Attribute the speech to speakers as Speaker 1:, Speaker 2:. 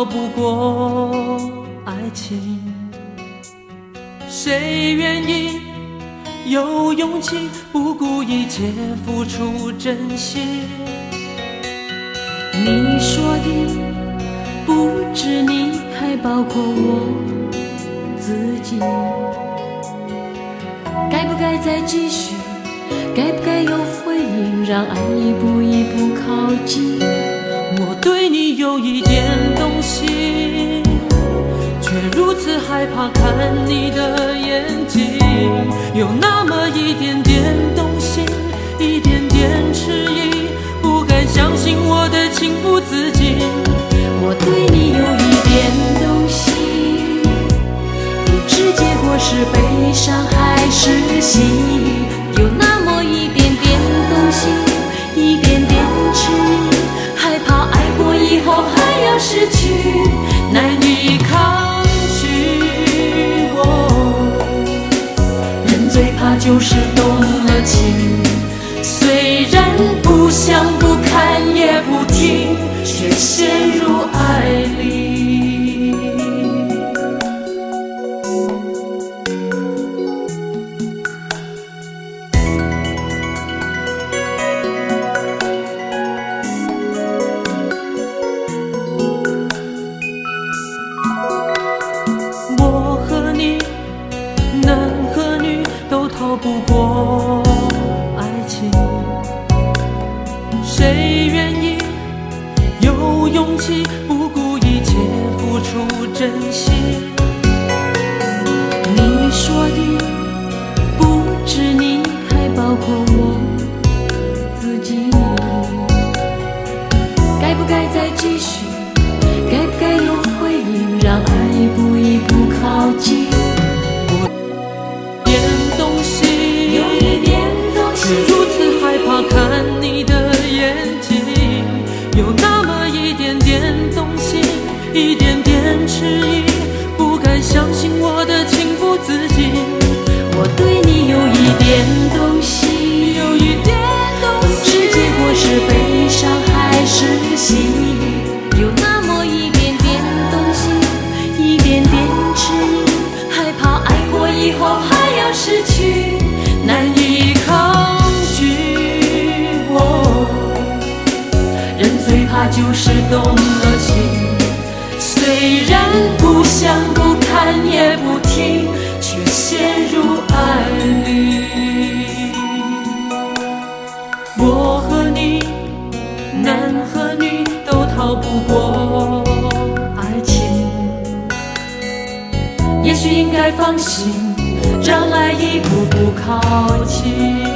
Speaker 1: 逃不过爱情。谁愿意有勇气不顾一切付出真心？
Speaker 2: 你说的不止你，还包括我自己。该不该再继续？该不该有回应？让爱一步一步靠近。
Speaker 1: 我对你有一点动心，却如此害怕看你的眼睛，有那么一点点动心，一点点迟疑，不敢相信我的情不自禁。
Speaker 2: 我对你有一点动心，不知结果是悲伤还是喜，有那么一点点动心，一点点迟疑，害怕爱过以后还要失去，
Speaker 1: 难以抗拒。
Speaker 2: 人最怕就是动了情，虽然不想不看也不听，却陷入爱里。
Speaker 1: 我和你，男和女都逃不过爱情。谁愿意有勇气不顾一切付出真心？
Speaker 2: 你说的不止你，还包括我自己。该不该再继续？该不该有回应？让爱一步一步靠近。
Speaker 1: 有一点动心，却如此害怕看你的眼睛，有那么一点点动心，一点点迟疑，不敢相信我的情不自禁。
Speaker 2: 我对你有一点动心，
Speaker 1: 有一点动心，
Speaker 2: 不知结果是悲伤还是喜，有那么一点点动心，一点点迟疑，害怕爱过以后还要失去，
Speaker 1: 难以抗拒。
Speaker 2: 人最怕就是动了情，虽然不想不看也不听，却陷入爱里。
Speaker 1: 我和你，男和女都逃不过爱情。
Speaker 2: 也许应该放心，让爱一步步靠近。